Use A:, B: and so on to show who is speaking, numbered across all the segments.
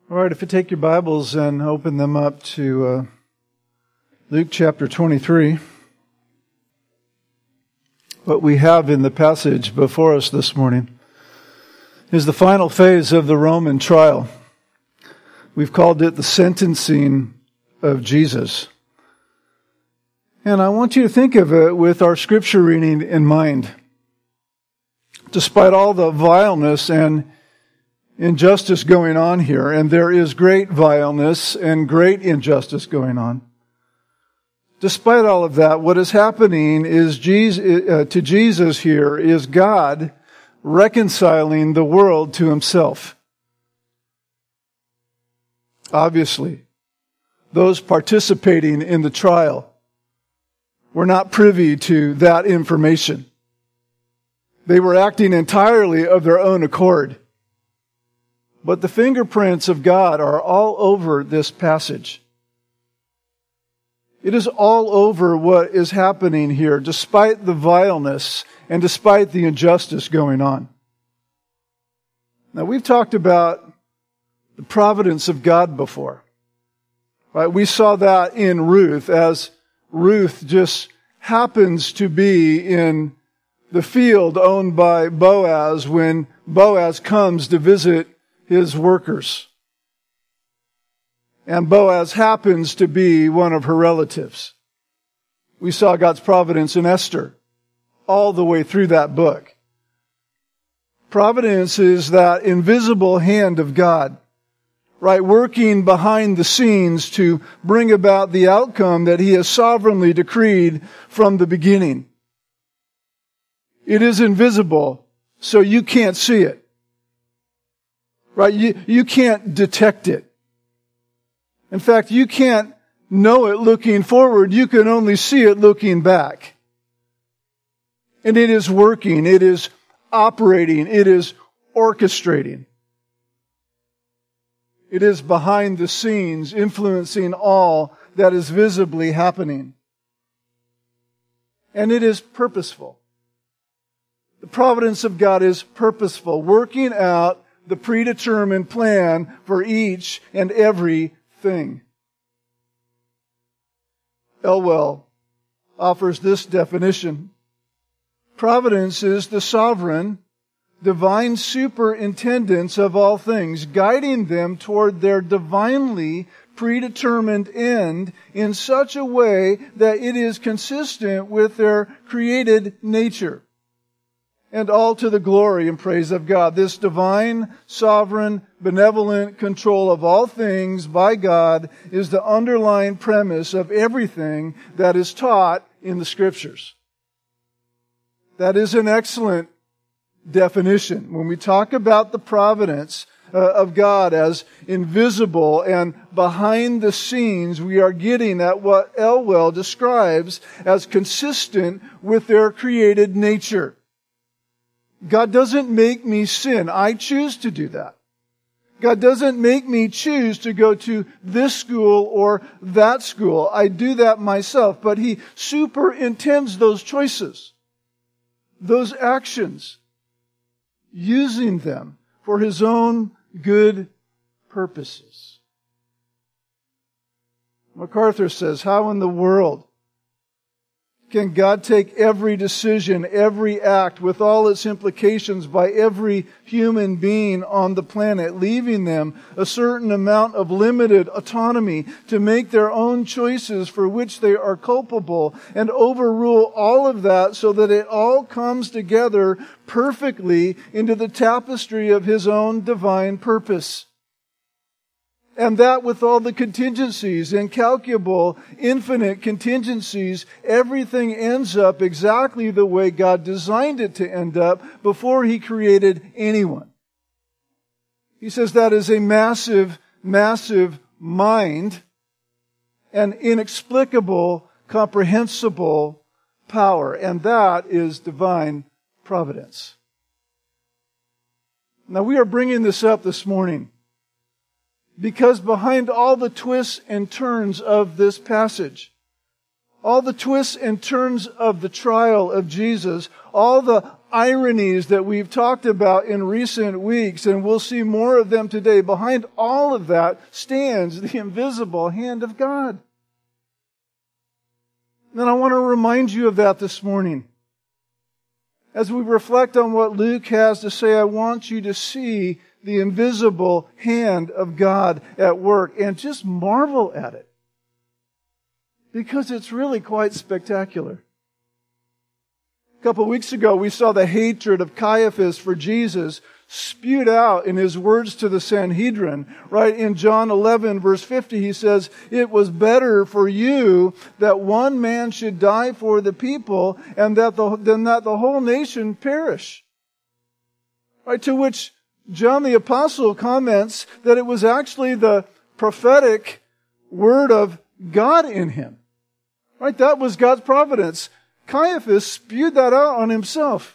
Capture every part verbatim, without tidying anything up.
A: All right, if you take your Bibles and open them up to uh, Luke chapter twenty-three. What we have in the passage before us this morning is the final phase of the Roman trial. We've called it the sentencing of Jesus. And I want you to think of it with our scripture reading in mind. Despite all the vileness and injustice going on here, and there is great vileness and great injustice going on. Despite all of that, what is happening is Jesus, uh, to Jesus here is God reconciling the world to himself. Obviously, those participating in the trial were not privy to that information. They were acting entirely of their own accord. But the fingerprints of God are all over this passage. It is all over what is happening here, despite the vileness and despite the injustice going on. Now, we've talked about the providence of God before. Right? We saw that in Ruth, as Ruth just happens to be in the field owned by Boaz when Boaz comes to visit his workers. And Boaz happens to be one of her relatives. We saw God's providence in Esther all the way through that book. Providence is that invisible hand of God, right, working behind the scenes to bring about the outcome that he has sovereignly decreed from the beginning. It is invisible, so you can't see it. Right? You, you can't detect it. In fact, you can't know it looking forward. You can only see it looking back. And it is working. It is operating. It is orchestrating. It is behind the scenes, influencing all that is visibly happening. And it is purposeful. The providence of God is purposeful, working out the predetermined plan for each and every thing. Elwell offers this definition. Providence is the sovereign, divine superintendence of all things, guiding them toward their divinely predetermined end in such a way that it is consistent with their created nature. And all to the glory and praise of God. This divine, sovereign, benevolent control of all things by God is the underlying premise of everything that is taught in the Scriptures. That is an excellent definition. When we talk about the providence uh, of God as invisible and behind the scenes, we are getting at what Elwell describes as consistent with their created nature. God doesn't make me sin. I choose to do that. God doesn't make me choose to go to this school or that school. I do that myself. But He superintends those choices, those actions, using them for His own good purposes. MacArthur says, how in the world can God take every decision, every act with all its implications by every human being on the planet, leaving them a certain amount of limited autonomy to make their own choices for which they are culpable, and overrule all of that so that it all comes together perfectly into the tapestry of His own divine purpose? And that with all the contingencies, incalculable, infinite contingencies, everything ends up exactly the way God designed it to end up before He created anyone. He says that is a massive, massive mind and inexplicable, comprehensible power. And that is divine providence. Now, we are bringing this up this morning because behind all the twists and turns of this passage, all the twists and turns of the trial of Jesus, all the ironies that we've talked about in recent weeks, and we'll see more of them today, behind all of that stands the invisible hand of God. And I want to remind you of that this morning. As we reflect on what Luke has to say, I want you to see the invisible hand of God at work and just marvel at it. Because it's really quite spectacular. A couple of weeks ago, we saw the hatred of Caiaphas for Jesus spewed out in his words to the Sanhedrin. Right in John eleven, verse fifty, he says, "It was better for you that one man should die for the people and that the, than that the whole nation perish." Right, to which John the Apostle comments that it was actually the prophetic word of God in him. Right, that was God's providence. Caiaphas spewed that out on himself.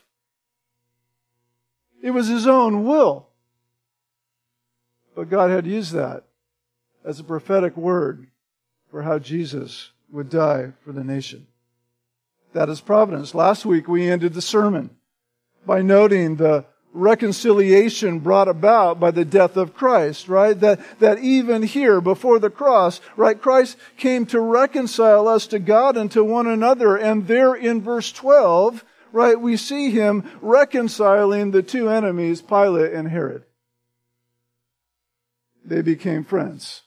A: It was his own will. But God had used that as a prophetic word for how Jesus would die for the nation. That is providence. Last week we ended the sermon by noting the reconciliation brought about by the death of Christ, right? That, that even here before the cross, right, Christ came to reconcile us to God and to one another. And there in verse twelve, right, we see him reconciling the two enemies, Pilate and Herod. They became friends.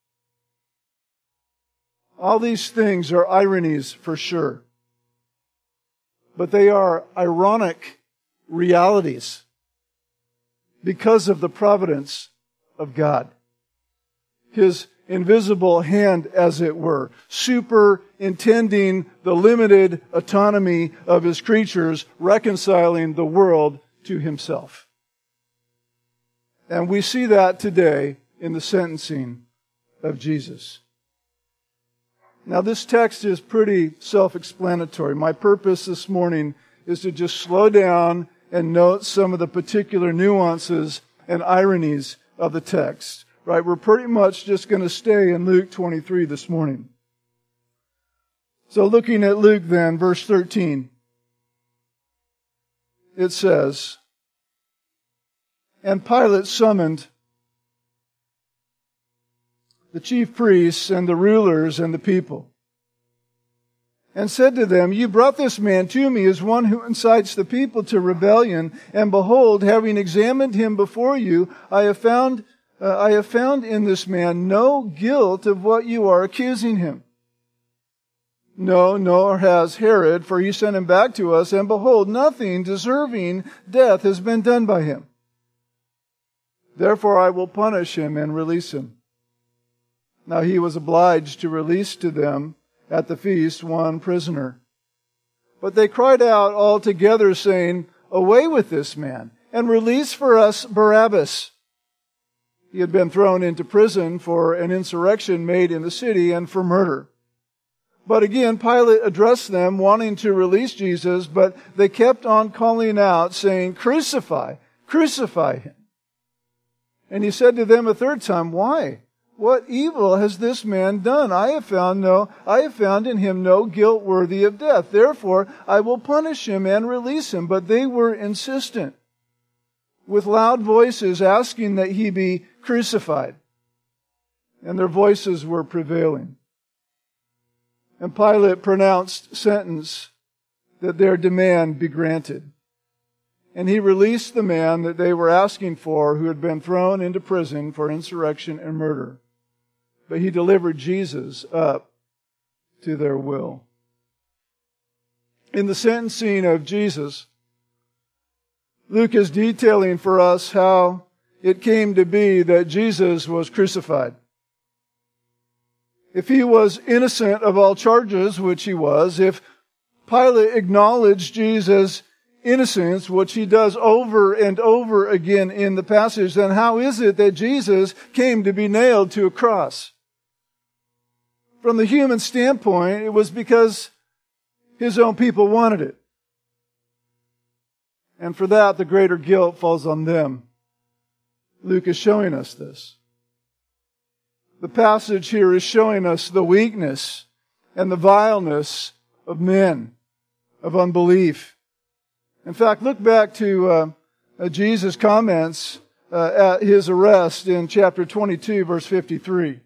A: All these things are ironies for sure. But they are ironic realities because of the providence of God. His invisible hand, as it were, superintending the limited autonomy of His creatures, reconciling the world to Himself. And we see that today in the sentencing of Jesus. Now, this text is pretty self-explanatory. My purpose this morning is to just slow down and note some of the particular nuances and ironies of the text. Right? We're pretty much just going to stay in Luke twenty-three this morning. So looking at Luke then, verse thirteen, it says, "And Pilate summoned the chief priests and the rulers and the people, and said to them, 'You brought this man to me as one who incites the people to rebellion. And behold, having examined him before you, I have found, uh, I have found in this man no guilt of what you are accusing him. No, nor has Herod, for he sent him back to us, and behold, nothing deserving death has been done by him. Therefore I will punish him and release him.' Now he was obliged to release to them at the feast one prisoner. But they cried out all together, saying, 'Away with this man, and release for us Barabbas.' He had been thrown into prison for an insurrection made in the city and for murder. But again, Pilate addressed them, wanting to release Jesus, but they kept on calling out, saying, 'Crucify, crucify him.' And he said to them a third time, 'Why? What evil has this man done? I have found no, I have found in him no guilt worthy of death. Therefore, I will punish him and release him.' But they were insistent, with loud voices asking that he be crucified. And their voices were prevailing. And Pilate pronounced sentence that their demand be granted. And he released the man that they were asking for, who had been thrown into prison for insurrection and murder. But he delivered Jesus up to their will." In the sentencing of Jesus, Luke is detailing for us how it came to be that Jesus was crucified. If he was innocent of all charges, which he was, if Pilate acknowledged Jesus' innocence, which he does over and over again in the passage, then how is it that Jesus came to be nailed to a cross? From the human standpoint, it was because his own people wanted it. And for that, the greater guilt falls on them. Luke is showing us this. The passage here is showing us the weakness and the vileness of men, of unbelief. In fact, look back to uh, uh, Jesus' comments uh, at his arrest in chapter twenty-two, verse fifty-three.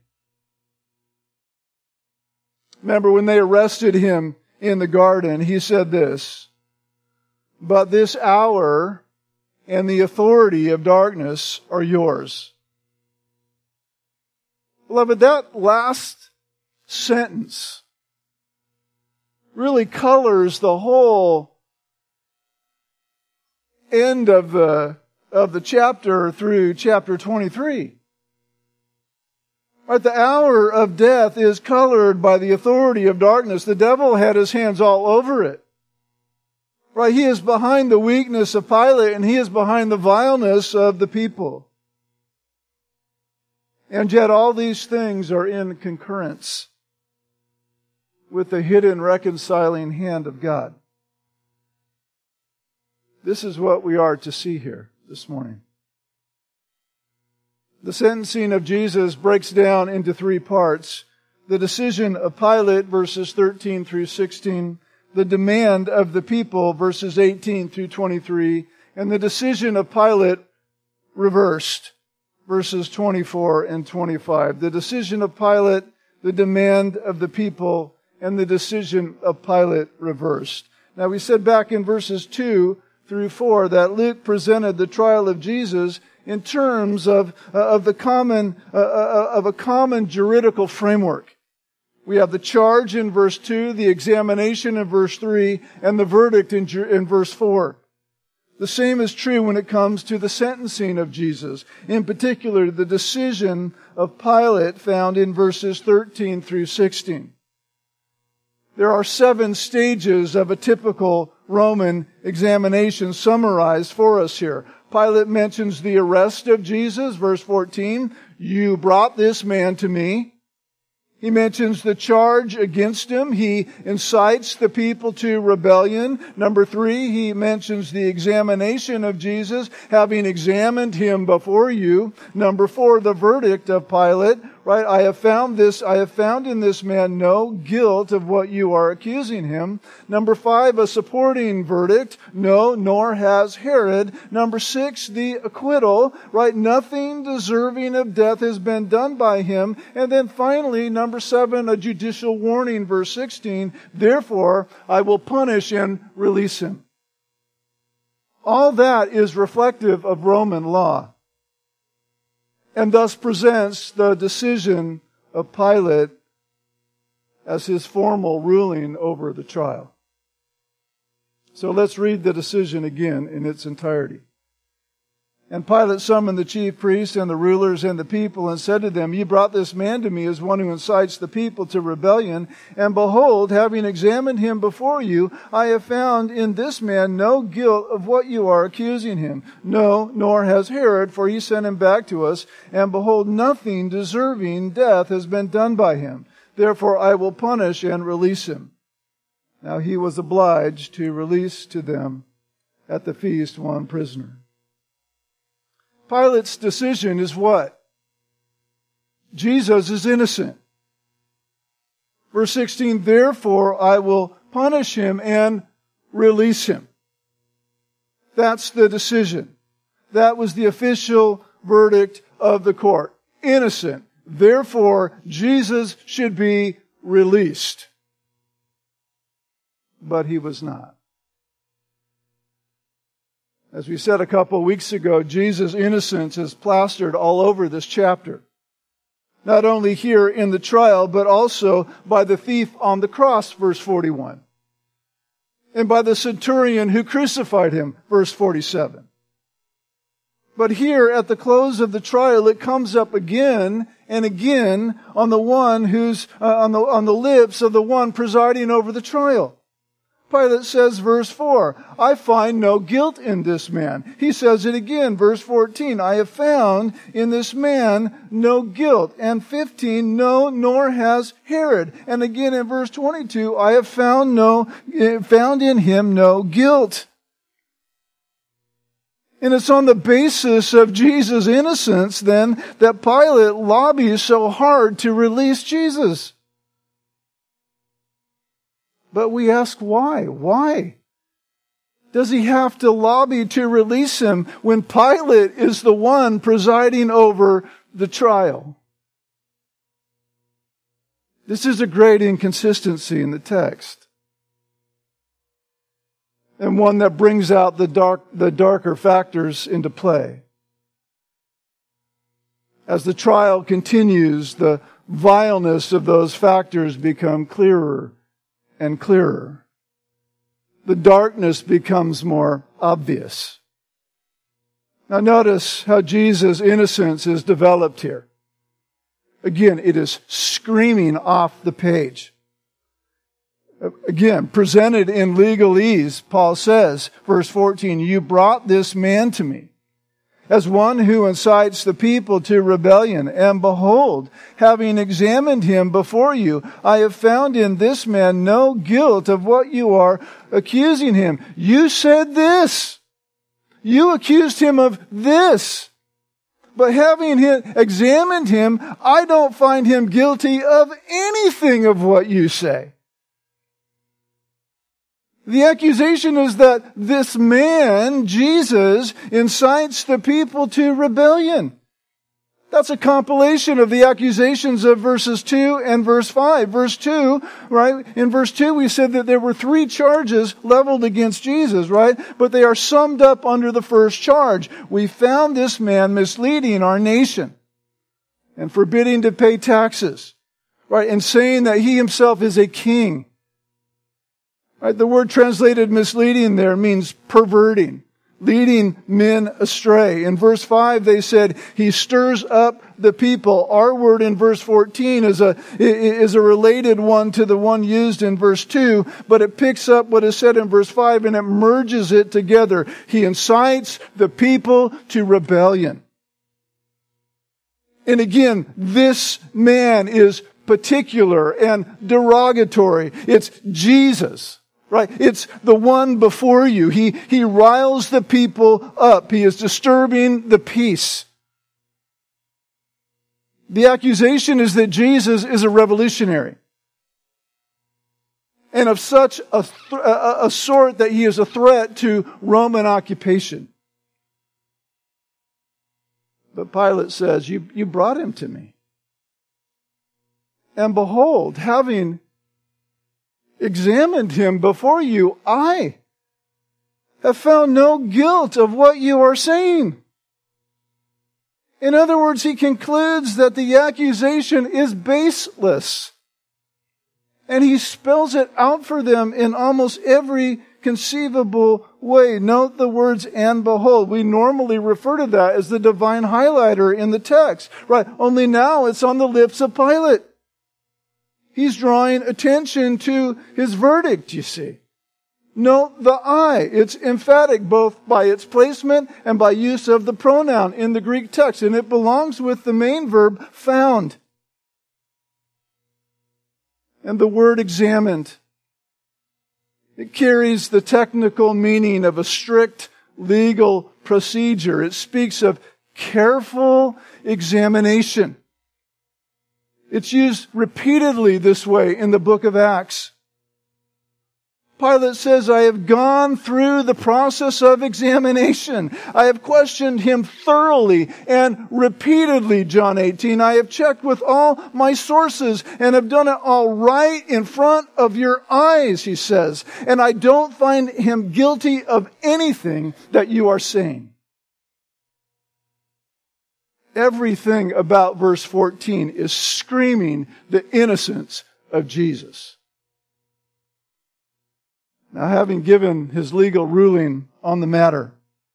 A: Remember, when they arrested him in the garden, he said this, "But this hour and the authority of darkness are yours." Beloved, that last sentence really colors the whole end of the, of the chapter through chapter twenty-three. Right, the hour of death is colored by the authority of darkness. The devil had his hands all over it. Right, he is behind the weakness of Pilate, and he is behind the vileness of the people. And yet all these things are in concurrence with the hidden reconciling hand of God. This is what we are to see here this morning. The sentencing of Jesus breaks down into three parts. The decision of Pilate, verses thirteen through sixteen. The demand of the people, verses eighteen through twenty-three. And the decision of Pilate reversed, verses twenty-four and twenty-five. The decision of Pilate, the demand of the people, and the decision of Pilate reversed. Now we said back in verses two through four that Luke presented the trial of Jesus in terms of, uh, of the common, uh, uh, of a common juridical framework. We have the charge in verse two, the examination in verse three, and the verdict in, in verse four. The same is true when it comes to the sentencing of Jesus. In particular, the decision of Pilate found in verses thirteen through sixteen. There are seven stages of a typical Roman examination summarized for us here. Pilate mentions the arrest of Jesus, verse fourteen. "You brought this man to me." He mentions the charge against him. He incites the people to rebellion. Number three, he mentions the examination of Jesus, having examined him before you. Number four, the verdict of Pilate. Right? I have found this, I have found in this man no guilt of what you are accusing him. Number five, a supporting verdict. No, nor has Herod. Number six, the acquittal. Right? Nothing deserving of death has been done by him. And then finally, number seven, a judicial warning, verse sixteen. Therefore, I will punish and release him. All that is reflective of Roman law, and thus presents the decision of Pilate as his formal ruling over the trial. So let's read the decision again in its entirety. "And Pilate summoned the chief priests and the rulers and the people and said to them, You brought this man to me as one who incites the people to rebellion. And behold, having examined him before you, I have found in this man no guilt of what you are accusing him. No, nor has Herod, for he sent him back to us. And behold, nothing deserving death has been done by him. Therefore I will punish and release him." Now he was obliged to release to them at the feast one prisoner. Pilate's decision is what? Jesus is innocent. Verse sixteen, "Therefore I will punish him and release him." That's the decision. That was the official verdict of the court. Innocent. Therefore, Jesus should be released. But he was not. As we said a couple of weeks ago, Jesus' innocence is plastered all over this chapter. Not only here in the trial, but also by the thief on the cross, verse forty-one. And by the centurion who crucified him, verse forty-seven. But here at the close of the trial, it comes up again and again on the one who's, uh, on the, on the lips of the one presiding over the trial. Pilate says, verse four, "I find no guilt in this man." He says it again, verse fourteen, "I have found in this man no guilt." And fifteen, "No, nor has Herod." And again in verse twenty-two, "I have found no, found in him no guilt." And it's on the basis of Jesus' innocence then that Pilate lobbies so hard to release Jesus. But we ask why? Why? Does he have to lobby to release him when Pilate is the one presiding over the trial? This is a great inconsistency in the text, and one that brings out the dark, the darker factors into play. As the trial continues, the vileness of those factors become clearer and clearer. The darkness becomes more obvious. Now notice how Jesus' innocence is developed here. Again, it is screaming off the page. Again, presented in legalese, Paul says, verse fourteen, "You brought this man to me as one who incites the people to rebellion. And behold, having examined him before you, I have found in this man no guilt of what you are accusing him. You said this. You accused him of this. But having examined him, I don't find him guilty of anything of what you say." The accusation is that this man, Jesus, incites the people to rebellion. That's a compilation of the accusations of verses two and verse five. Verse two, right? In verse two we said that there were three charges leveled against Jesus, right? But they are summed up under the first charge. We found this man misleading our nation and forbidding to pay taxes, right? And saying that he himself is a king. Right? The word translated misleading there means perverting, leading men astray. In verse five, they said, he stirs up the people. Our word in verse fourteen is a, is a related one to the one used in verse two, but it picks up what is said in verse five and it merges it together. He incites the people to rebellion. And again, this man is particular and derogatory. It's Jesus. Right? It's the one before you. He, he riles the people up. He is disturbing the peace. The accusation is that Jesus is a revolutionary. And of such a, th- a, a sort that he is a threat to Roman occupation. But Pilate says, you, you brought him to me. And behold, having examined him before you, I have found no guilt of what you are saying. In other words, he concludes that the accusation is baseless. And he spells it out for them in almost every conceivable way. Note the words, "and behold." We normally refer to that as the divine highlighter in the text. Right? Only now it's on the lips of Pilate. He's drawing attention to his verdict, you see. Note the I. It's emphatic both by its placement and by use of the pronoun in the Greek text. And it belongs with the main verb, found. And the word examined. It carries the technical meaning of a strict legal procedure. It speaks of careful examination. It's used repeatedly this way in the book of Acts. Pilate says, I have gone through the process of examination. I have questioned him thoroughly and repeatedly, John eighteen. I have checked with all my sources and have done it all right in front of your eyes, he says. And I don't find him guilty of anything that you are saying. Everything about verse fourteen is screaming the innocence of Jesus. Now, having given his legal ruling on the matter,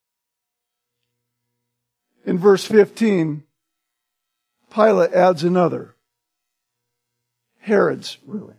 A: in verse fifteen, Pilate adds another, Herod's ruling.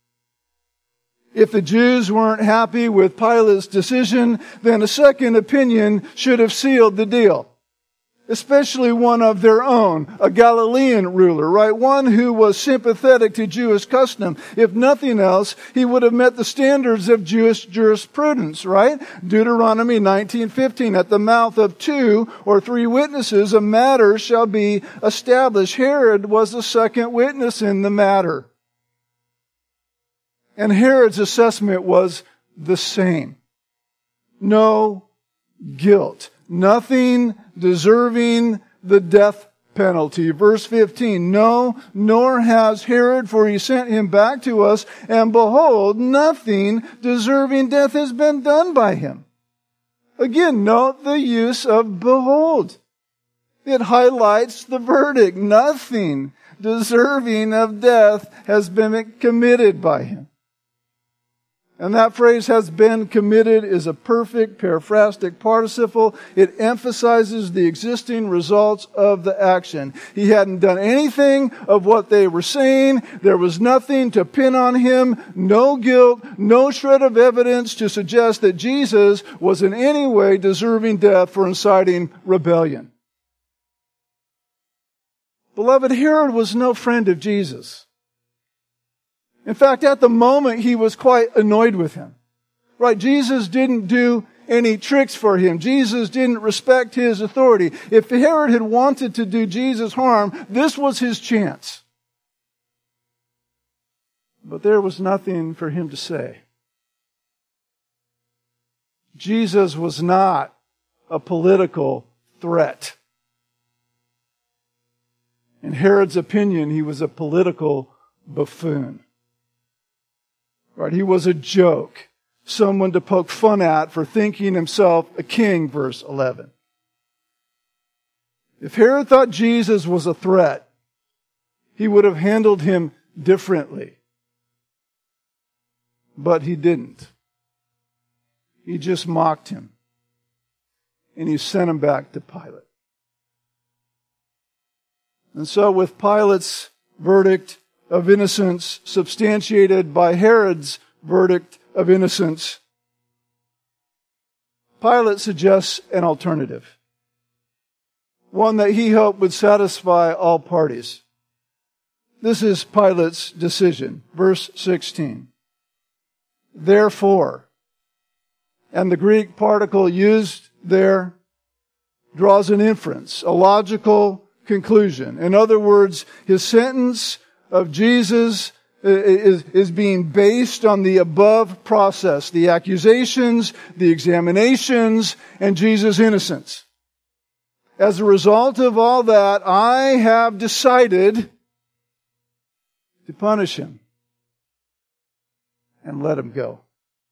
A: If the Jews weren't happy with Pilate's decision, then a second opinion should have sealed the deal. Especially one of their own, a Galilean ruler, right? One who was sympathetic to Jewish custom. If nothing else, he would have met the standards of Jewish jurisprudence, right? Deuteronomy nineteen fifteen, at the mouth of two or three witnesses, a matter shall be established. Herod was the second witness in the matter. And Herod's assessment was the same. No guilt. Nothing deserving the death penalty. Verse fifteen, no, nor has Herod, for he sent him back to us, and behold, nothing deserving death has been done by him. Again, note the use of behold. It highlights the verdict. Nothing deserving of death has been committed by him. And that phrase, has been committed, is a perfect periphrastic participle. It emphasizes the existing results of the action. He hadn't done anything of what they were saying. There was nothing to pin on him. No guilt, no shred of evidence to suggest that Jesus was in any way deserving death for inciting rebellion. Beloved, Herod was no friend of Jesus. In fact, at the moment, he was quite annoyed with him. Right? Jesus didn't do any tricks for him. Jesus didn't respect his authority. If Herod had wanted to do Jesus harm, this was his chance. But there was nothing for him to say. Jesus was not a political threat. In Herod's opinion, he was a political buffoon. Right? He was a joke. Someone to poke fun at for thinking himself a king, verse eleven. If Herod thought Jesus was a threat, he would have handled him differently. But he didn't. He just mocked him. And he sent him back to Pilate. And so with Pilate's verdict of innocence substantiated by Herod's verdict of innocence, Pilate suggests an alternative. One that he hoped would satisfy all parties. This is Pilate's decision. Verse sixteen. Therefore, and the Greek particle used there draws an inference, a logical conclusion. In other words, his sentence of Jesus is, is being based on the above process, the accusations, the examinations, and Jesus' innocence. As a result of all that, I have decided to punish him and let him go.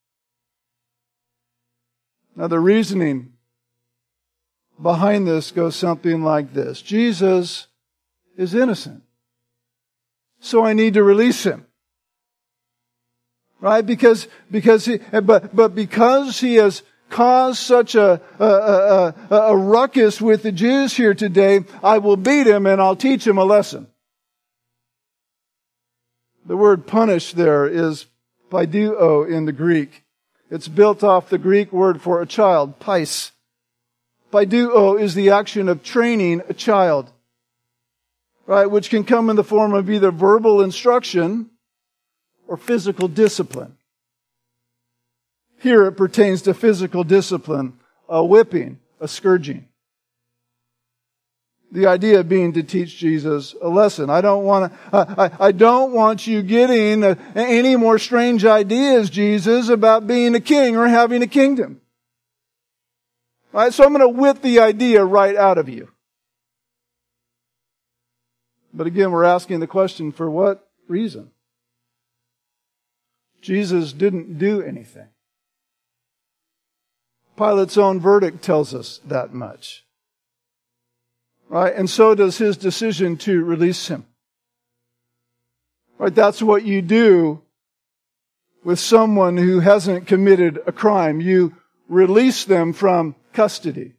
A: Now the reasoning behind this goes something like this. Jesus is innocent. So I need to release him. Right? Because, because he, but, but because he has caused such a, a, a, a, a ruckus with the Jews here today, I will beat him and I'll teach him a lesson. The word punish there is paiduo in the Greek. It's built off the Greek word for a child, pais. Paiduo is the action of training a child. Right, which can come in the form of either verbal instruction or physical discipline. Here it pertains to physical discipline, a whipping, a scourging. The idea being to teach Jesus a lesson. I don't want to, I, I don't want you getting a, any more strange ideas, Jesus, about being a king or having a kingdom. Right, so I'm going to whip the idea right out of you. But again, we're asking the question, for what reason? Jesus didn't do anything. Pilate's own verdict tells us that much. Right? And so does his decision to release him. Right? That's what you do with someone who hasn't committed a crime. You release them from custody.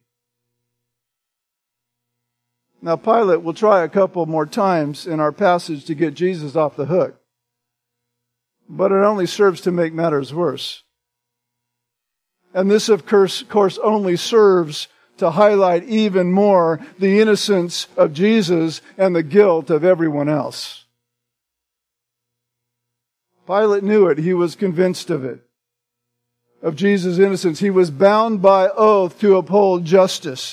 A: Now, Pilate will try a couple more times in our passage to get Jesus off the hook. But it only serves to make matters worse. And this, of course, course only serves to highlight even more the innocence of Jesus and the guilt of everyone else. Pilate knew it. He was convinced of it. Of Jesus' innocence. He was bound by oath to uphold justice.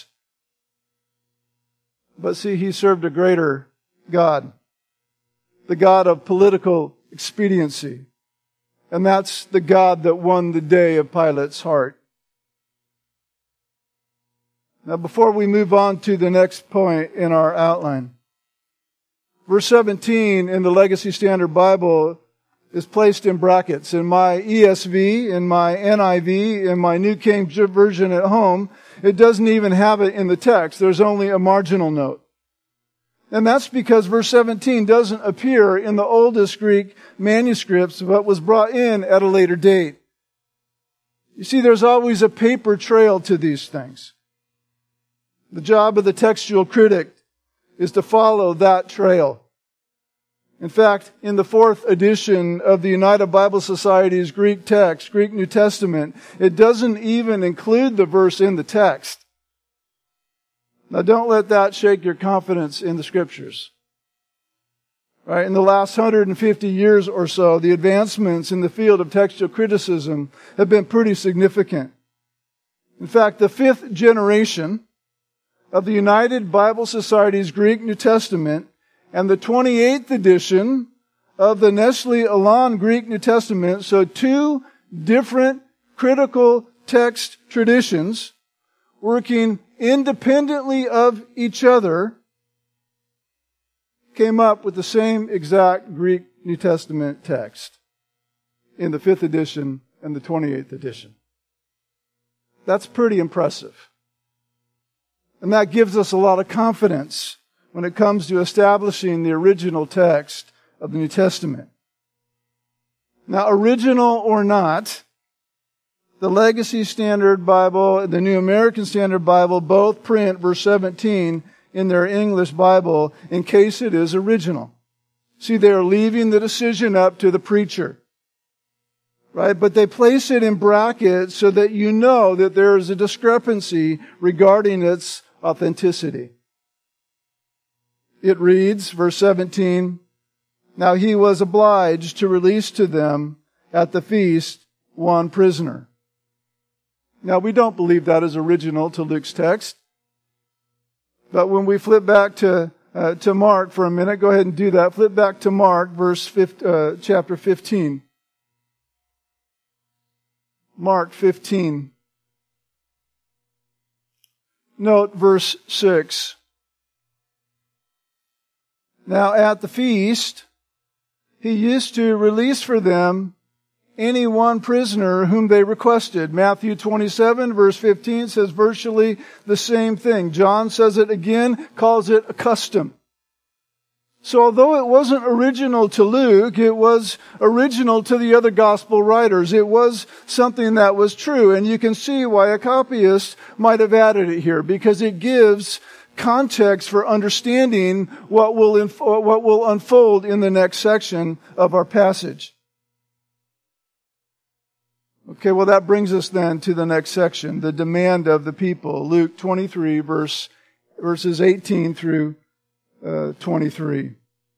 A: But see, he served a greater God. The God of political expediency. And that's the God that won the day of Pilate's heart. Now, before we move on to the next point in our outline, verse seventeen in the Legacy Standard Bible is placed in brackets. In my E S V, in my N I V, in my New King James Version at home, it doesn't even have it in the text. There's only a marginal note. And that's because verse seventeen doesn't appear in the oldest Greek manuscripts, but was brought in at a later date. You see, there's always a paper trail to these things. The job of the textual critic is to follow that trail. In fact, in the fourth edition of the United Bible Society's Greek text, Greek New Testament, it doesn't even include the verse in the text. Now, don't let that shake your confidence in the Scriptures. Right? In the last one hundred fifty years or so, the advancements in the field of textual criticism have been pretty significant. In fact, the fifth generation of the United Bible Society's Greek New Testament and the twenty-eighth edition of the Nestle Aland Greek New Testament, so two different critical text traditions working independently of each other, came up with the same exact Greek New Testament text in the fifth edition and the twenty-eighth edition. That's pretty impressive. And that gives us a lot of confidence when it comes to establishing the original text of the New Testament. Now, original or not, the Legacy Standard Bible and the New American Standard Bible both print verse seventeen in their English Bible in case it is original. See, they are leaving the decision up to the preacher. Right? But they place it in brackets so that you know that there is a discrepancy regarding its authenticity. It reads, verse seventeen, "Now he was obliged to release to them at the feast one prisoner." Now, we don't believe that is original to Luke's text. But when we flip back to uh, to Mark for a minute, go ahead and do that. Flip back to Mark, verse fifteen, uh, chapter fifteen. Mark fifteen. Note verse six. "Now at the feast, he used to release for them any one prisoner whom they requested." Matthew twenty-seven, verse fifteen says virtually the same thing. John says it again, calls it a custom. So although it wasn't original to Luke, it was original to the other gospel writers. It was something that was true. And you can see why a copyist might have added it here, because it gives context for understanding what will, inf- what will unfold in the next section of our passage. Okay, well that brings us then to the next section, the demand of the people. Luke twenty-three, verse, verses eighteen through uh, twenty-three.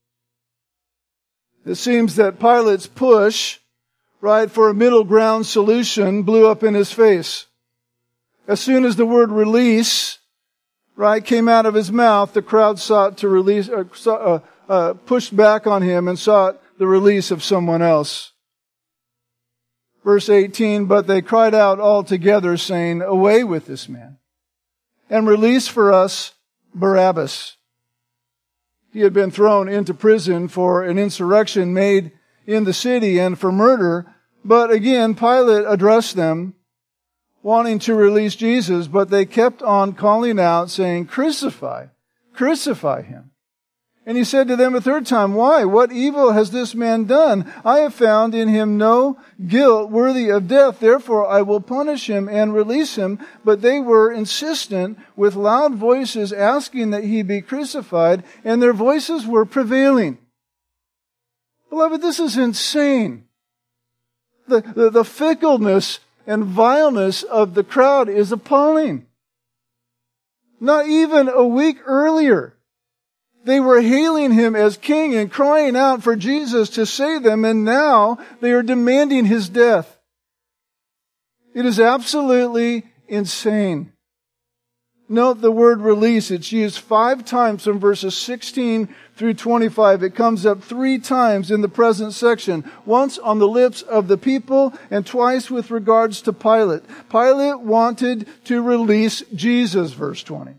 A: It seems that Pilate's push, right, for a middle ground solution blew up in his face. As soon as the word release, right, came out of his mouth, the crowd sought to release, uh, uh, uh, pushed back on him and sought the release of someone else. Verse eighteen, "But they cried out all together, saying, 'Away with this man, and release for us Barabbas.' He had been thrown into prison for an insurrection made in the city and for murder. But again, Pilate addressed them, wanting to release Jesus, but they kept on calling out, saying, 'Crucify, crucify him.' And he said to them a third time, 'Why? What evil has this man done? I have found in him no guilt worthy of death. Therefore I will punish him and release him.' But they were insistent with loud voices, asking that he be crucified, and their voices were prevailing." Beloved, this is insane. The, the, the fickleness and vileness of the crowd is appalling. Not even a week earlier, they were hailing him as king and crying out for Jesus to save them, and now they are demanding his death. It is absolutely insane. Note the word release. It's used five times from verses sixteen through twenty-five. It comes up three times in the present section. Once on the lips of the people and twice with regards to Pilate. Pilate wanted to release Jesus, verse twenty.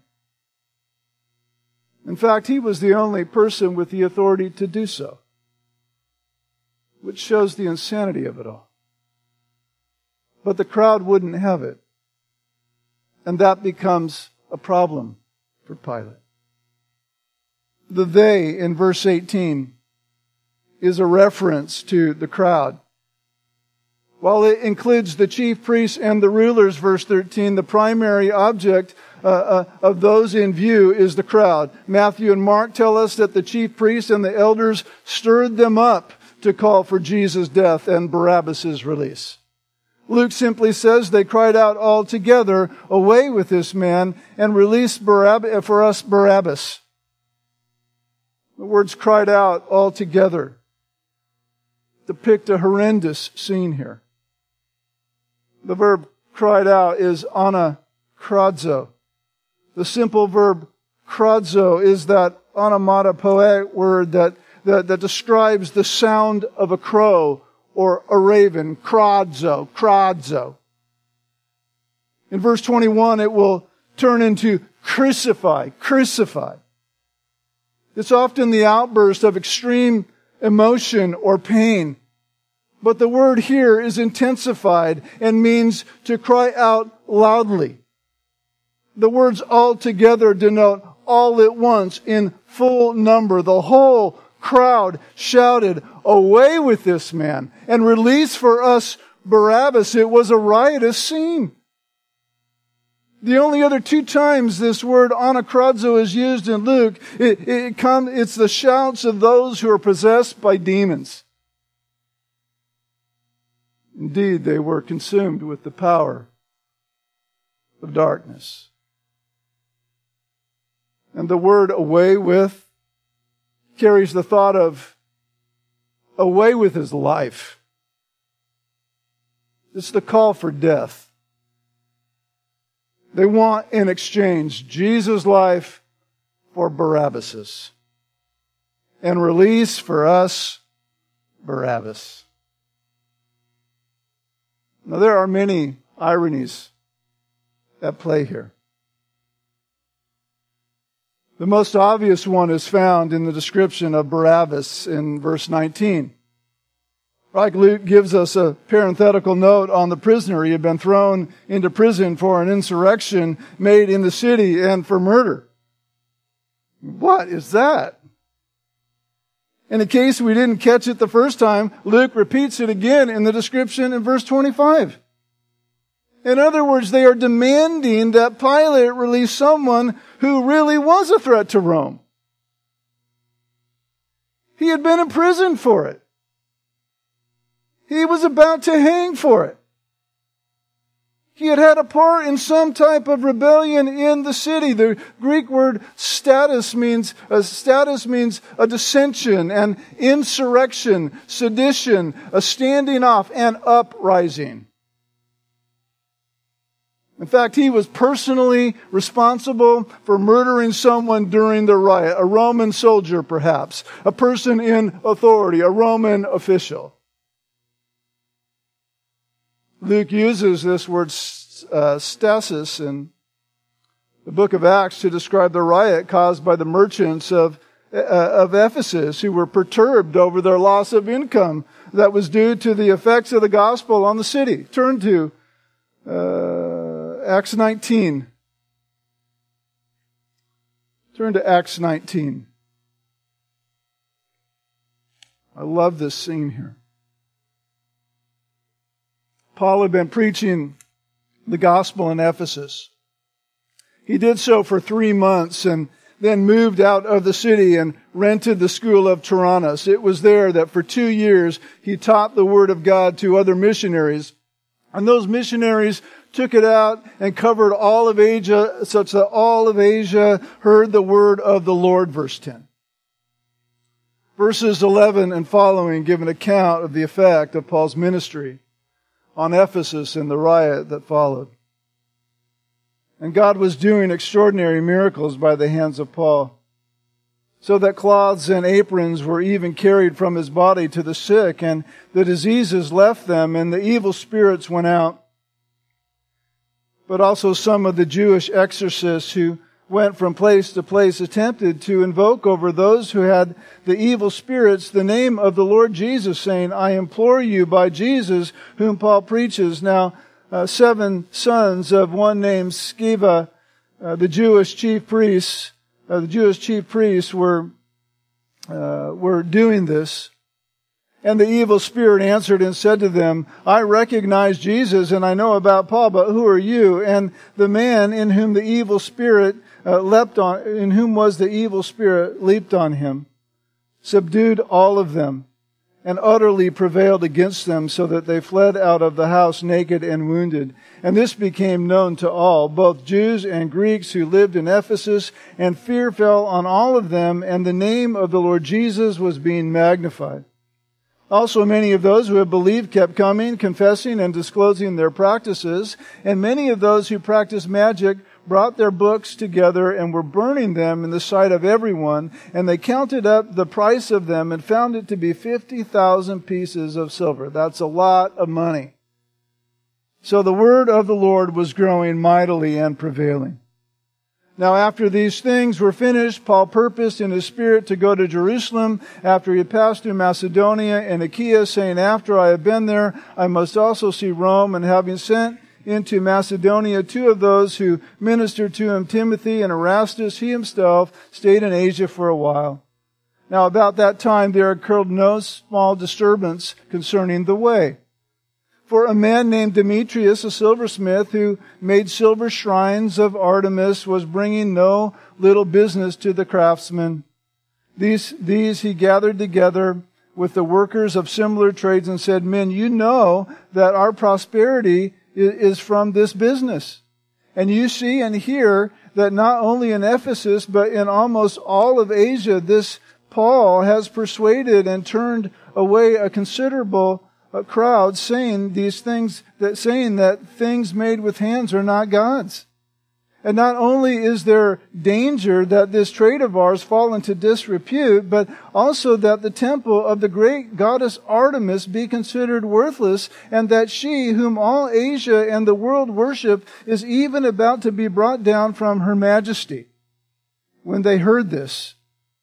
A: In fact, he was the only person with the authority to do so, which shows the insanity of it all. But the crowd wouldn't have it. And that becomes a problem for Pilate. The they in verse eighteen is a reference to the crowd. While it includes the chief priests and the rulers, verse thirteen, the primary object uh, uh, of those in view is the crowd. Matthew and Mark tell us that the chief priests and the elders stirred them up to call for Jesus' death and Barabbas' release. Luke simply says they cried out all together, away with this man, and release Barabbas, for us Barabbas. The words cried out all together depict a horrendous scene here. The verb cried out is anakrodzo. The simple verb krodzo is that onomatopoeic word that, that, that describes the sound of a crow or a raven, krodzo, krodzo. In verse twenty-one, it will turn into crucify, crucify. It's often the outburst of extreme emotion or pain. But the word here is intensified and means to cry out loudly. The words all together denote all at once in full number. The whole crowd shouted, away with this man, and release for us Barabbas. It was a riotous scene. The only other two times this word anakrodzo is used in Luke, it, it come, it's the shouts of those who are possessed by demons. Indeed, they were consumed with the power of darkness. And the word away with carries the thought of away with his life. It's the call for death. They want in exchange Jesus' life for Barabbas' and release for us Barabbas. Now there are many ironies at play here. The most obvious one is found in the description of Barabbas in verse nineteen. Right, Luke gives us a parenthetical note on the prisoner. He had been thrown into prison for an insurrection made in the city and for murder. What is that? And in case we didn't catch it the first time, Luke repeats it again in the description in verse twenty-five. In other words, they are demanding that Pilate release someone who really was a threat to Rome. He had been imprisoned for it. He was about to hang for it. He had had a part in some type of rebellion in the city. The Greek word status means, uh, status means a dissension, an insurrection, sedition, a standing off, and uprising. In fact, he was personally responsible for murdering someone during the riot, a Roman soldier perhaps, a person in authority, a Roman official. Luke uses this word uh, stasis in the book of Acts to describe the riot caused by the merchants of, uh, of Ephesus who were perturbed over their loss of income that was due to the effects of the gospel on the city. Turn to uh, Acts nineteen. Turn to Acts nineteen. I love this scene here. Paul had been preaching the gospel in Ephesus. He did so for three months and then moved out of the city and rented the school of Tyrannus. It was there that for two years he taught the word of God to other missionaries. And those missionaries took it out and covered all of Asia, such that all of Asia heard the word of the Lord, verse ten. Verses eleven and following give an account of the effect of Paul's ministry on Ephesus and the riot that followed. And God was doing extraordinary miracles by the hands of Paul, so that cloths and aprons were even carried from his body to the sick, and the diseases left them, and the evil spirits went out. But also some of the Jewish exorcists who went from place to place attempted to invoke over those who had the evil spirits the name of the Lord Jesus, saying, I implore you by Jesus whom Paul preaches. Now, uh, seven sons of one named Sceva, uh, the Jewish chief priests, uh, the Jewish chief priests were, uh, were doing this. And the evil spirit answered and said to them, I recognize Jesus and I know about Paul, but who are you? And the man in whom the evil spirit uh, leapt on, in whom was the evil spirit, leaped on him, subdued all of them, and utterly prevailed against them, so that they fled out of the house naked and wounded. And this became known to all, both Jews and Greeks who lived in Ephesus, and fear fell on all of them, and the name of the Lord Jesus was being magnified. Also, many of those who had believed kept coming, confessing and disclosing their practices. And many of those who practiced magic brought their books together and were burning them in the sight of everyone. And they counted up the price of them and found it to be fifty thousand pieces of silver. That's a lot of money. So the word of the Lord was growing mightily and prevailing. Now, after these things were finished, Paul purposed in his spirit to go to Jerusalem after he had passed through Macedonia and Achaia, saying, after I have been there, I must also see Rome. And having sent into Macedonia two of those who ministered to him, Timothy and Erastus, he himself stayed in Asia for a while. Now, about that time there occurred no small disturbance concerning the way. For a man named Demetrius, a silversmith, who made silver shrines of Artemis, was bringing no little business to the craftsmen. These, these he gathered together with the workers of similar trades and said, men, you know that our prosperity is from this business. And you see and hear that not only in Ephesus, but in almost all of Asia, this Paul has persuaded and turned away a considerable a crowd saying these things, that saying that things made with hands are not God's. And not only is there danger that this trade of ours fall into disrepute, but also that the temple of the great goddess Artemis be considered worthless, and that she, whom all Asia and the world worship, is even about to be brought down from her majesty. When they heard this,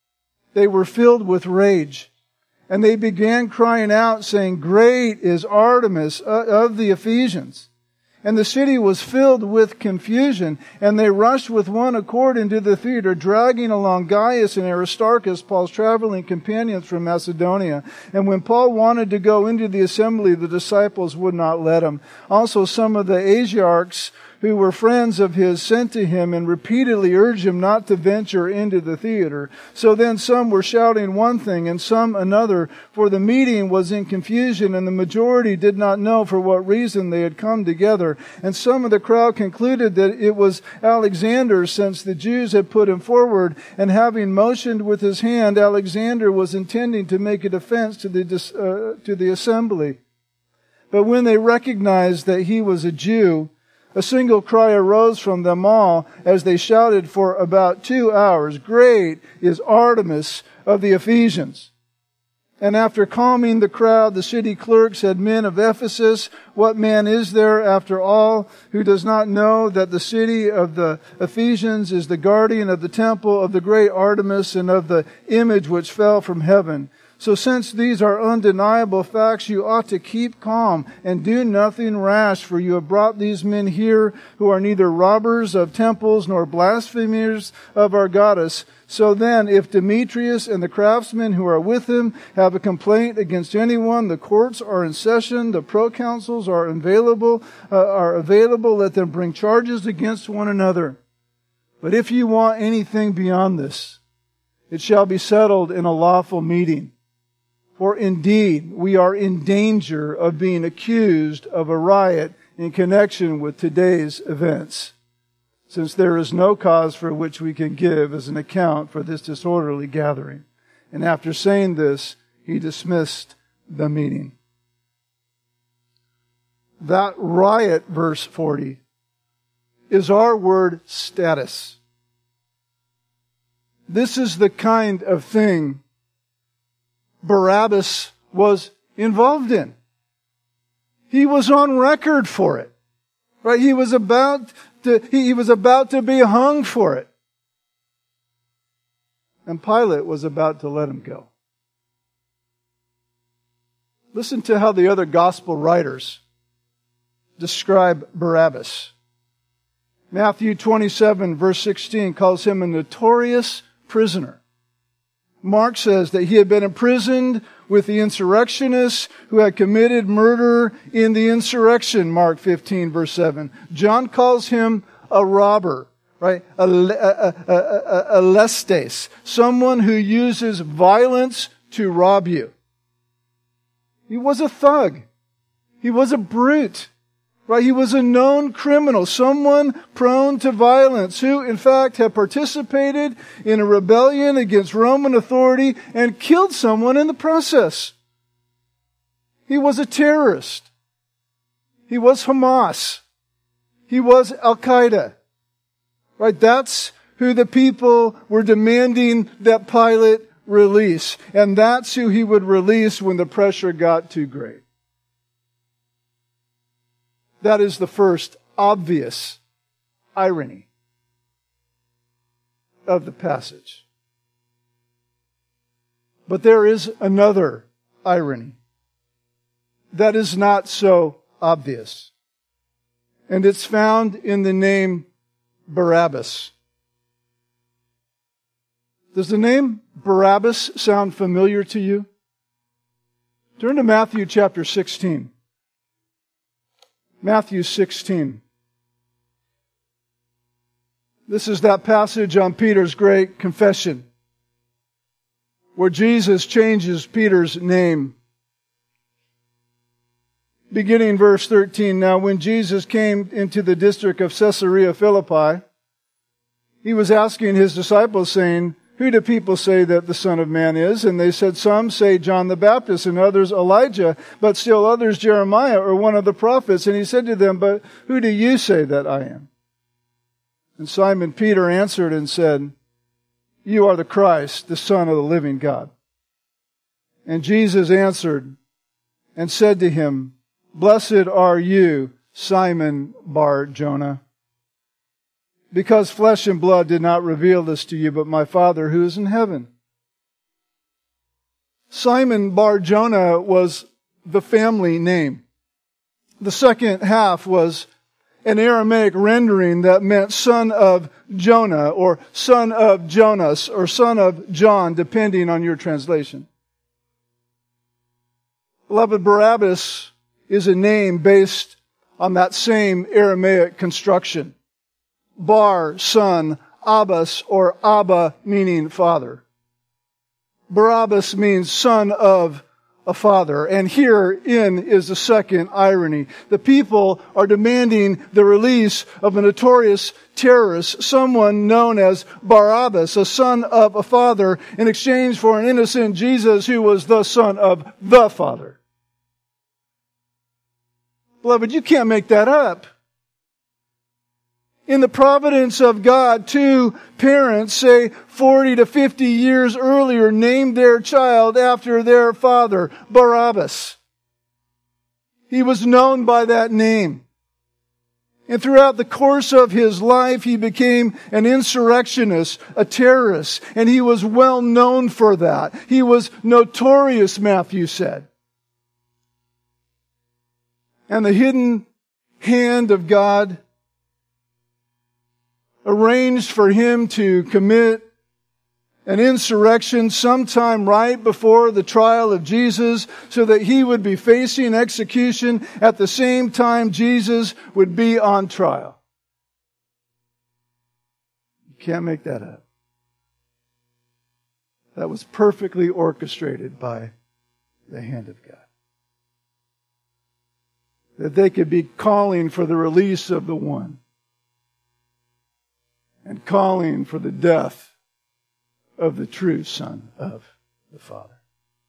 A: they were filled with rage. And they began crying out, saying, great is Artemis of the Ephesians. And the city was filled with confusion, and they rushed with one accord into the theater, dragging along Gaius and Aristarchus, Paul's traveling companions from Macedonia. And when Paul wanted to go into the assembly, the disciples would not let him. Also some of the Asiarchs, who were friends of his, sent to him and repeatedly urged him not to venture into the theater. So then some were shouting one thing and some another, for the meeting was in confusion, and the majority did not know for what reason they had come together. And some of the crowd concluded that it was Alexander, since the Jews had put him forward, and having motioned with his hand, Alexander was intending to make a defense to the, uh, to the assembly. But when they recognized that he was a Jew, a single cry arose from them all as they shouted for about two hours, great is Artemis of the Ephesians. And after calming the crowd, the city clerk said, men of Ephesus, what man is there after all who does not know that the city of the Ephesians is the guardian of the temple of the great Artemis and of the image which fell from heaven? So since these are undeniable facts, you ought to keep calm and do nothing rash, for you have brought these men here who are neither robbers of temples nor blasphemers of our goddess. So then, if Demetrius and the craftsmen who are with him have a complaint against anyone, the courts are in session, the proconsuls are available, uh, are available, let them bring charges against one another. But if you want anything beyond this, it shall be settled in a lawful meeting. For indeed, we are in danger of being accused of a riot in connection with today's events, since there is no cause for which we can give as an account for this disorderly gathering. And after saying this, he dismissed the meeting. That riot, verse forty, is our word status. This is the kind of thing Barabbas was involved in. He was on record for it. Right? He was about to, he was about to be hung for it. And Pilate was about to let him go. Listen to how the other gospel writers describe Barabbas. Matthew twenty-seven, verse sixteen, calls him a notorious prisoner. Mark says that he had been imprisoned with the insurrectionists who had committed murder in the insurrection, Mark fifteen, verse seven. John calls him a robber, right? A, a, a, a, a lestes, someone who uses violence to rob you. He was a thug. He was a brute. Right? He was a known criminal, someone prone to violence, who in fact had participated in a rebellion against Roman authority and killed someone in the process. He was a terrorist. He was Hamas. He was Al-Qaeda. Right? That's who the people were demanding that Pilate release. And that's who he would release when the pressure got too great. That is the first obvious irony of the passage. But there is another irony that is not so obvious. And it's found in the name Barabbas. Does the name Barabbas sound familiar to you? Turn to Matthew chapter sixteen. Matthew sixteen. This is that passage on Peter's great confession, where Jesus changes Peter's name. Beginning verse thirteen, now when Jesus came into the district of Caesarea Philippi, he was asking his disciples, saying, who do people say that the Son of Man is? And they said, some say John the Baptist, and others Elijah, but still others Jeremiah or one of the prophets. And he said to them, but who do you say that I am? And Simon Peter answered and said, you are the Christ, the Son of the living God. And Jesus answered and said to him, blessed are you, Simon Bar-Jonah, because flesh and blood did not reveal this to you, but my Father who is in heaven. Simon Bar-Jonah was the family name. The second half was an Aramaic rendering that meant son of Jonah, or son of Jonas, or son of John, depending on your translation. Beloved, Barabbas is a name based on that same Aramaic construction. Bar, son, Abbas, or Abba, meaning father. Barabbas means son of a father. And herein is the second irony. The people are demanding the release of a notorious terrorist, someone known as Barabbas, a son of a father, in exchange for an innocent Jesus who was the son of the Father. Beloved, you can't make that up. In the providence of God, two parents, say forty to fifty years earlier, named their child after their father, Barabbas. He was known by that name. And throughout the course of his life, he became an insurrectionist, a terrorist, and he was well known for that. He was notorious, Matthew said. And the hidden hand of God arranged for him to commit an insurrection sometime right before the trial of Jesus, so that he would be facing execution at the same time Jesus would be on trial. You can't make that up. That was perfectly orchestrated by the hand of God. That they could be calling for the release of the one and calling for the death of the true Son of the Father.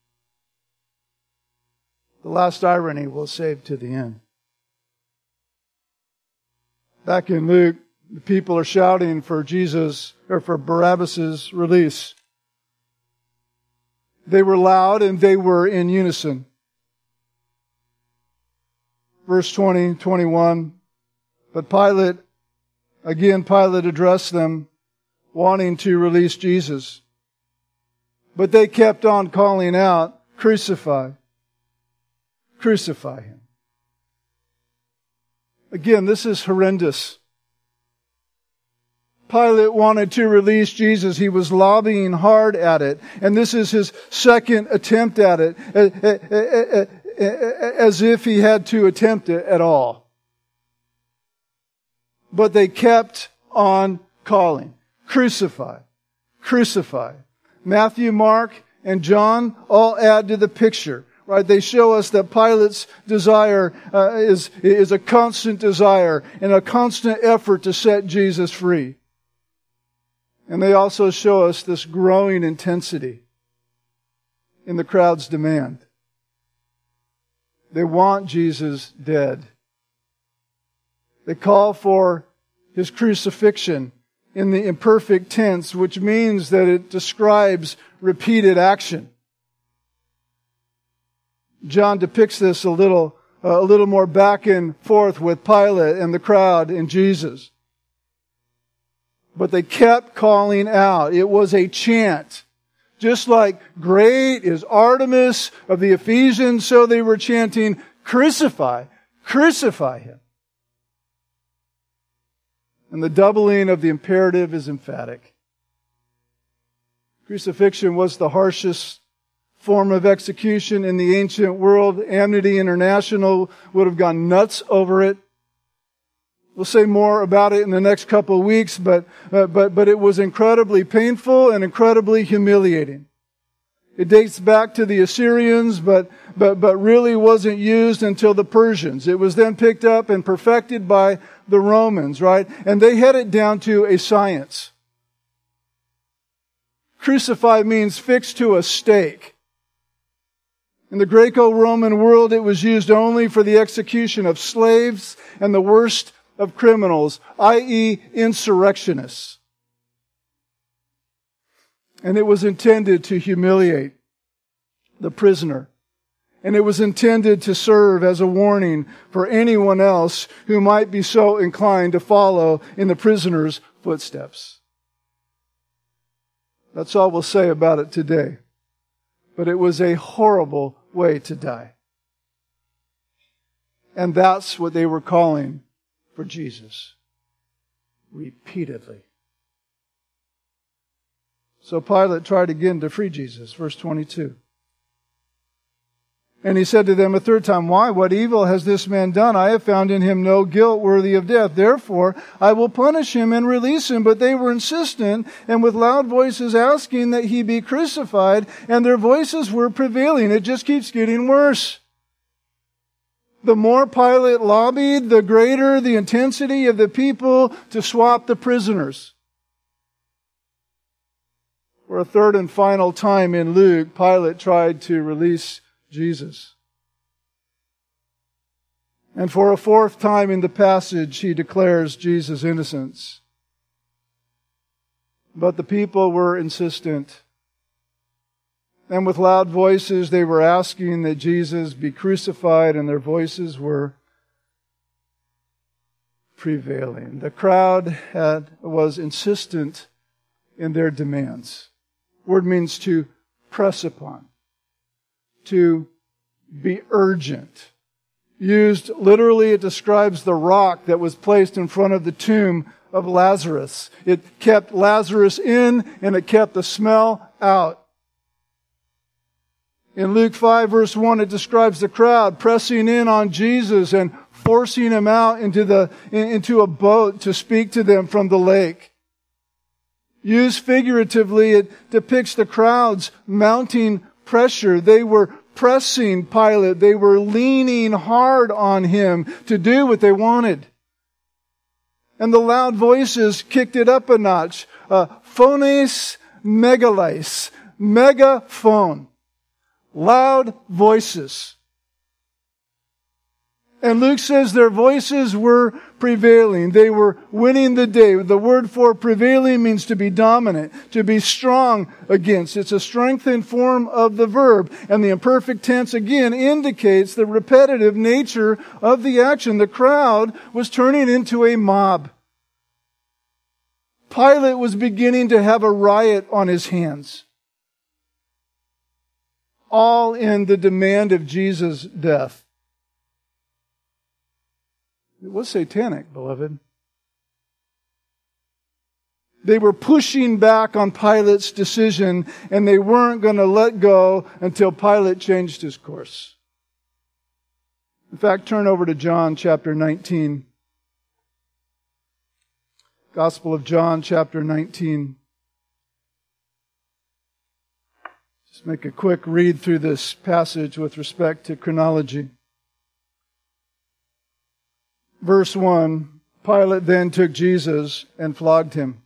A: The last irony we'll save to the end. Back in Luke The people are shouting for Jesus, or for Barabbas' release. They were loud and they were in unison. Verse twenty, twenty-one. But Pilate, again Pilate addressed them, wanting to release Jesus. But they kept on calling out, "Crucify! Crucify him!" Again, this is horrendous. Pilate wanted to release Jesus. He was lobbying hard at it. And this is his second attempt at it, as if he had to attempt it at all. But they kept on calling, "Crucify! Crucify!" Matthew, Mark, and John all add to the picture. Right? They show us that Pilate's desire uh, is, is a constant desire and a constant effort to set Jesus free. And they also show us this growing intensity in the crowd's demand. They want Jesus dead. They call for His crucifixion in the imperfect tense, which means that it describes repeated action. John depicts this a little, uh, a little more back and forth with Pilate and the crowd and Jesus. But they kept calling out. It was a chant. Just like "Great is Artemis" of the Ephesians, so they were chanting, "Crucify, crucify him." And the doubling of the imperative is emphatic. Crucifixion was the harshest form of execution in the ancient world. Amnesty International would have gone nuts over it. We'll say more about it in the next couple of weeks, but, uh, but, but it was incredibly painful and incredibly humiliating. It dates back to the Assyrians, but, but, but really wasn't used until the Persians. It was then picked up and perfected by the Romans, right? And they had it down to a science. Crucify means fixed to a stake. In the Greco-Roman world, it was used only for the execution of slaves and the worst of criminals, that is insurrectionists. And it was intended to humiliate the prisoner. And it was intended to serve as a warning for anyone else who might be so inclined to follow in the prisoner's footsteps. That's all we'll say about it today. But it was a horrible way to die. And that's what they were calling for Jesus. Repeatedly. So Pilate tried again to free Jesus. Verse twenty-two. And he said to them a third time, "Why? What evil has this man done? I have found in him no guilt worthy of death. Therefore, I will punish him and release him." But they were insistent and with loud voices asking that he be crucified, and their voices were prevailing. It just keeps getting worse. The more Pilate lobbied, the greater the intensity of the people to swap the prisoners. For a third and final time in Luke, Pilate tried to release Jesus. And for a fourth time in the passage, he declares Jesus' innocence. But the people were insistent. And with loud voices, they were asking that Jesus be crucified, and their voices were prevailing. The crowd had, was insistent in their demands. Word means to press upon, to be urgent. Used literally, it describes the rock that was placed in front of the tomb of Lazarus. It kept Lazarus in, and it kept the smell out. In Luke five verse one, it describes the crowd pressing in on Jesus and forcing him out into the into a boat to speak to them from the lake. Used figuratively, it depicts the crowd's mounting pressure. They were pressing Pilate. They were leaning hard on him to do what they wanted. And the loud voices kicked it up a notch. Uh, phones megalais. Megaphone. Loud voices. And Luke says their voices were prevailing. They were winning the day. The word for prevailing means to be dominant, to be strong against. It's a strengthened form of the verb. And the imperfect tense again indicates the repetitive nature of the action. The crowd was turning into a mob. Pilate was beginning to have a riot on his hands. All in the demand of Jesus' death. It was satanic, beloved. They were pushing back on Pilate's decision, and they weren't going to let go until Pilate changed his course. In fact, turn over to John chapter nineteen. Gospel of John chapter nineteen. Just make a quick read through this passage with respect to chronology. Verse one, Pilate then took Jesus and flogged him.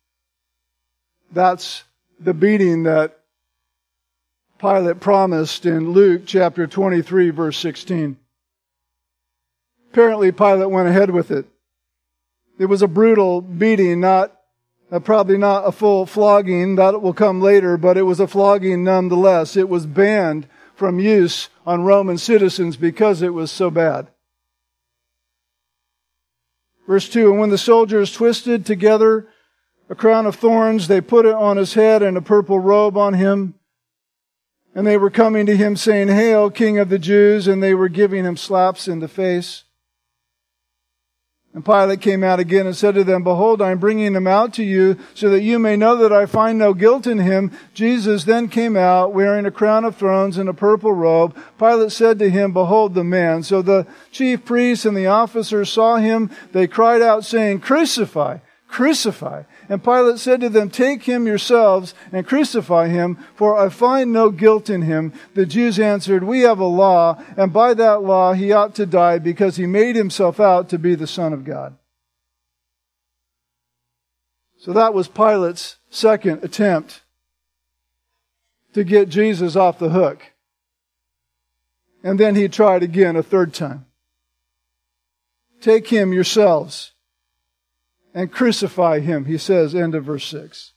A: That's the beating that Pilate promised in Luke chapter twenty-three, verse sixteen. Apparently Pilate went ahead with it. It was a brutal beating, not uh, probably not a full flogging. That will come later, but it was a flogging nonetheless. It was banned from use on Roman citizens because it was so bad. Verse two, and when the soldiers twisted together a crown of thorns, they put it on his head and a purple robe on him. And they were coming to him saying, Hail, King of the Jews, and they were giving him slaps in the face. And Pilate came out again and said to them, Behold, I am bringing him out to you, so that you may know that I find no guilt in him. Jesus then came out, wearing a crown of thorns and a purple robe. Pilate said to him, Behold the man. So the chief priests and the officers saw him. They cried out, saying, Crucify! Crucify! And Pilate said to them, Take him yourselves and crucify him, for I find no guilt in him. The Jews answered, We have a law, and by that law he ought to die, because he made himself out to be the Son of God. So that was Pilate's second attempt to get Jesus off the hook. And then he tried again a third time. Take him yourselves and crucify him, he says, end of verse six.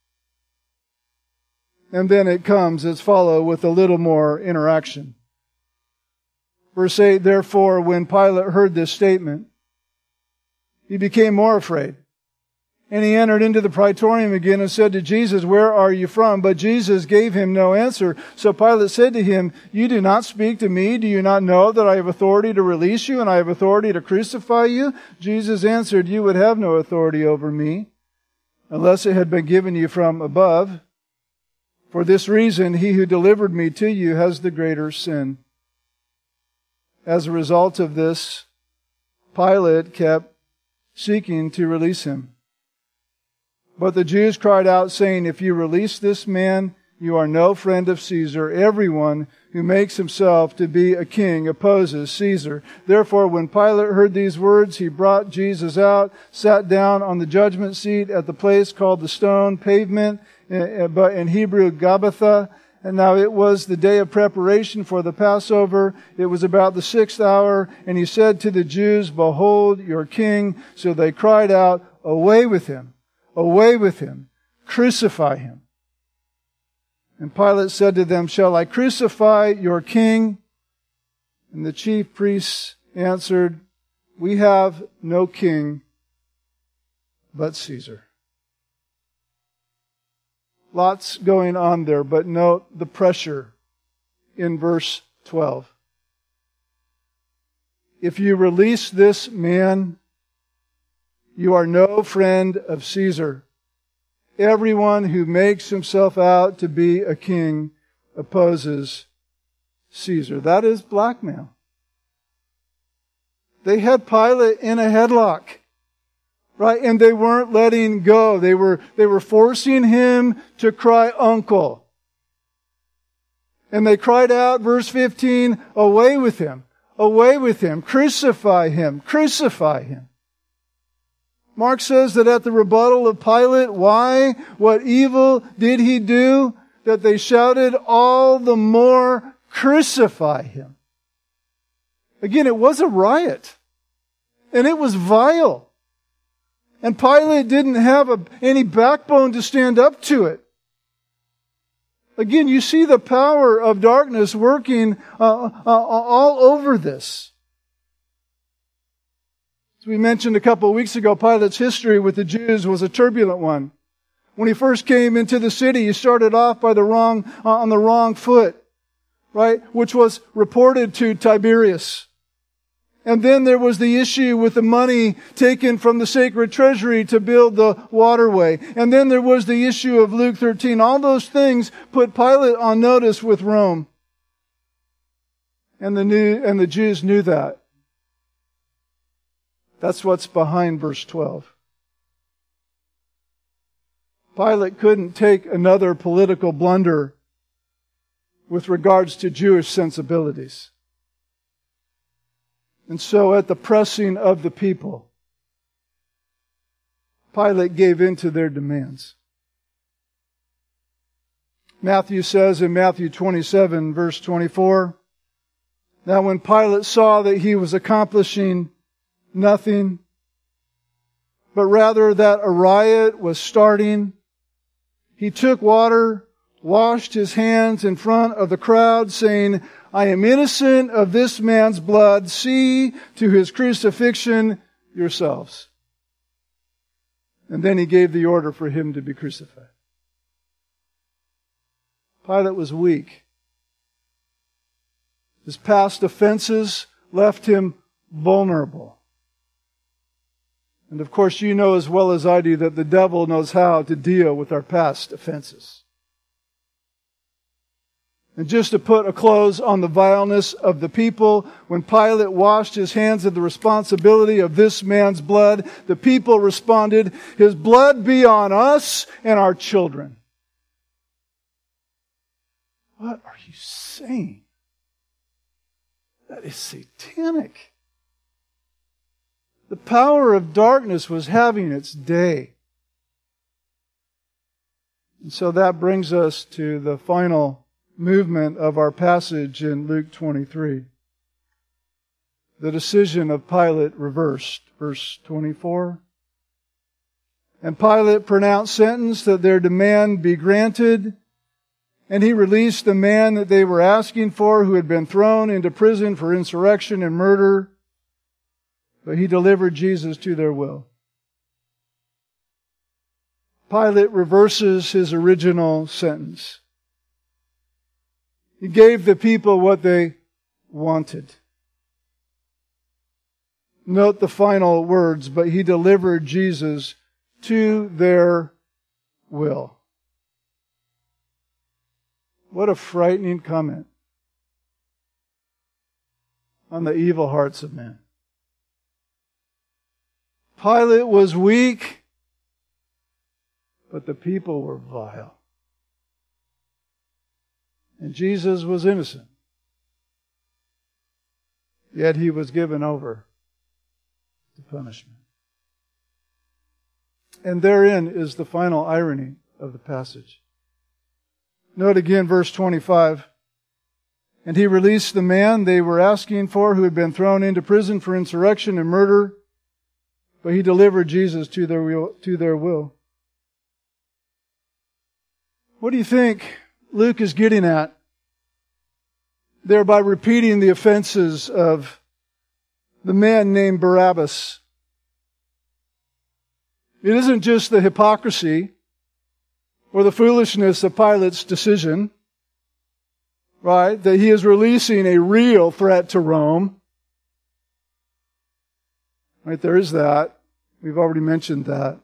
A: And then it comes as follow with a little more interaction. Verse eight, therefore, when Pilate heard this statement, he became more afraid. And he entered into the praetorium again and said to Jesus, Where are you from? But Jesus gave him no answer. So Pilate said to him, You do not speak to me? Do you not know that I have authority to release you and I have authority to crucify you? Jesus answered, You would have no authority over me unless it had been given you from above. For this reason, he who delivered me to you has the greater sin. As a result of this, Pilate kept seeking to release him. But the Jews cried out, saying, If you release this man, you are no friend of Caesar. Everyone who makes himself to be a king opposes Caesar. Therefore, when Pilate heard these words, he brought Jesus out, sat down on the judgment seat at the place called the Stone Pavement, but in Hebrew, Gabbatha. And now it was the day of preparation for the Passover. It was about the sixth hour. And he said to the Jews, Behold your king. So they cried out, Away with him! Away with him! Crucify him! And Pilate said to them, Shall I crucify your king? And the chief priests answered, We have no king but Caesar. Lots going on there, but note the pressure in verse twelve. If you release this man, you are no friend of Caesar. Everyone who makes himself out to be a king opposes Caesar. That is blackmail. They had Pilate in a headlock, right? And they weren't letting go. They were, they were forcing him to cry uncle. And they cried out, verse fifteen, Away with him! Away with him! Crucify him! Crucify him! Mark says that at the rebuttal of Pilate, why? What evil did he do? That they shouted all the more, Crucify him. Again, it was a riot. And it was vile. And Pilate didn't have a, any backbone to stand up to it. Again, you see the power of darkness working uh, uh, all over this. As we mentioned a couple of weeks ago, Pilate's history with the Jews was a turbulent one. When he first came into the city, he started off by the wrong, uh, on the wrong foot, right? Which was reported to Tiberius. And then there was the issue with the money taken from the sacred treasury to build the waterway. And then there was the issue of Luke thirteen. All those things put Pilate on notice with Rome. And the new, and the Jews knew that. That's what's behind verse twelve. Pilate couldn't take another political blunder with regards to Jewish sensibilities. And so at the pressing of the people, Pilate gave in to their demands. Matthew says in Matthew twenty-seven, verse twenty-four, "Now when Pilate saw that he was accomplishing nothing, but rather that a riot was starting, he took water, washed his hands in front of the crowd, saying, 'I am innocent of this man's blood. See to his crucifixion yourselves.' And then he gave the order for him to be crucified." Pilate was weak. His past offenses left him vulnerable. And of course, you know as well as I do that the devil knows how to deal with our past offenses. And just to put a close on the vileness of the people, when Pilate washed his hands of the responsibility of this man's blood, the people responded, "His blood be on us and our children." What are you saying? That is satanic. The power of darkness was having its day. And so that brings us to the final movement of our passage in Luke twenty-three. The decision of Pilate reversed. Verse twenty-four. "And Pilate pronounced sentence that their demand be granted, and he released the man that they were asking for, who had been thrown into prison for insurrection and murder, but he delivered Jesus to their will." Pilate reverses his original sentence. He gave the people what they wanted. Note the final words, "but he delivered Jesus to their will." What a frightening comment on the evil hearts of men. Pilate was weak, but the people were vile. And Jesus was innocent. Yet he was given over to punishment. And therein is the final irony of the passage. Note again verse twenty-five. "And he released the man they were asking for, who had been thrown into prison for insurrection and murder, but he delivered Jesus to their will." To their will. What do you think Luke is getting at there by repeating the offenses of the man named Barabbas? It isn't just the hypocrisy or the foolishness of Pilate's decision, right? That he is releasing a real threat to Rome. Right, there is that. We've already mentioned that.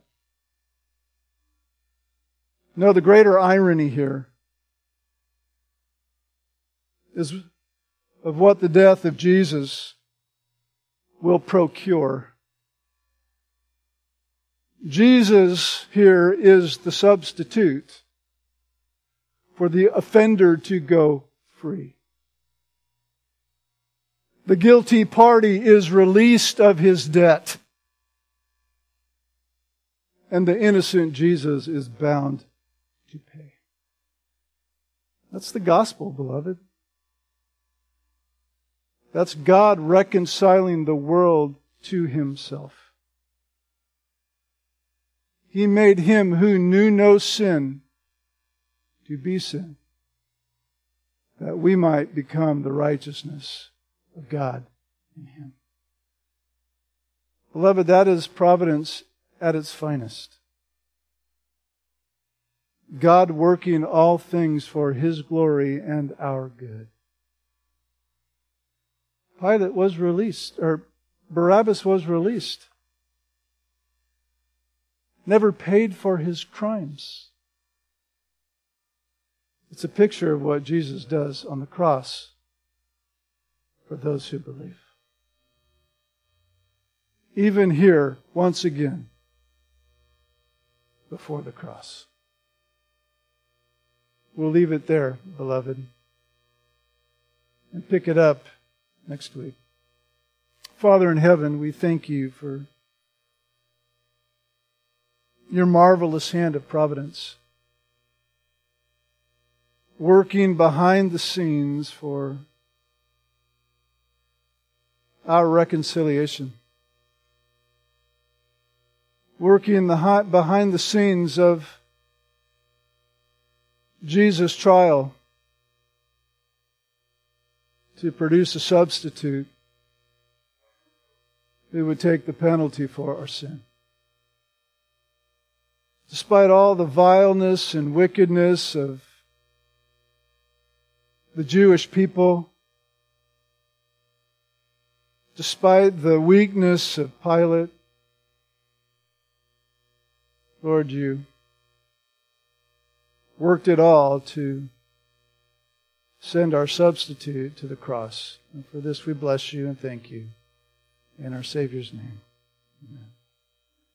A: No, the greater irony here is of what the death of Jesus will procure. Jesus here is the substitute for the offender to go free. The guilty party is released of his debt, and the innocent Jesus is bound to pay. That's the gospel, beloved. That's God reconciling the world to Himself. He made Him who knew no sin to be sin, that we might become the righteousness of God in Him. Beloved, that is providence at its finest. God working all things for His glory and our good. Pilate was released, or Barabbas was released. Never paid for his crimes. It's a picture of what Jesus does on the cross for those who believe. Even here, once again, before the cross. We'll leave it there, beloved, and pick it up next week. Father in heaven, we thank You for Your marvelous hand of providence, working behind the scenes for our reconciliation, working the behind the scenes of Jesus' trial to produce a substitute who would take the penalty for our sin. Despite all the vileness and wickedness of the Jewish people, despite the weakness of Pilate, Lord, You worked it all to send our substitute to the cross. And for this we bless You and thank You in our Savior's name. Amen.